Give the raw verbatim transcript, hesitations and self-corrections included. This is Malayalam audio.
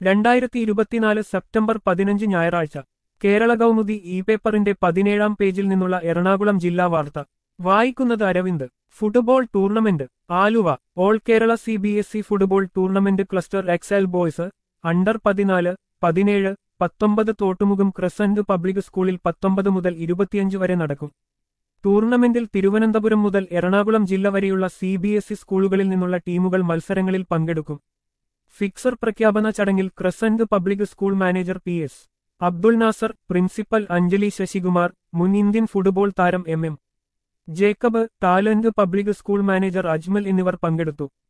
രണ്ടായിരത്തി ഇരുപത്തിനാല് സെപ്റ്റംബർ പതിനഞ്ച് ഞായറാഴ്ച കേരള കൗമുദി ഇ പേപ്പറിന്റെ പതിനേഴാം പേജിൽ നിന്നുള്ള എറണാകുളം ജില്ലാ വാർത്ത വായിക്കുന്നത് Aravind. Football tournament Aluva. All Kerala C B S E football tournament cluster excel boys under പതിനാല് പതിനേഴ് പത്തൊമ്പത് തോട്ടുമുഖം ക്രസന്റ് പബ്ലിക് സ്കൂളിൽ പത്തൊമ്പത് മുതൽ ഇരുപത്തിയഞ്ച് വരെ നടക്കും. ടൂർണമെന്റിൽ തിരുവനന്തപുരം മുതൽ എറണാകുളം ജില്ല വരെയുള്ള സി ബി എസ് ഇ സ്കൂളുകളിൽ നിന്നുള്ള ടീമുകൾ മത്സരങ്ങളിൽ പങ്കെടുക്കും. ഫിക്സർ പ്രഖ്യാപന ചടങ്ങിൽ crescent public school manager P S Abdul Nasser, principal Anjali Sasikumar, മുൻ ഇന്ത്യൻ ഫുട്ബോൾ താരം M M Jacob, talent public school manager Ajmal എന്നിവർ പങ്കെടുത്തു.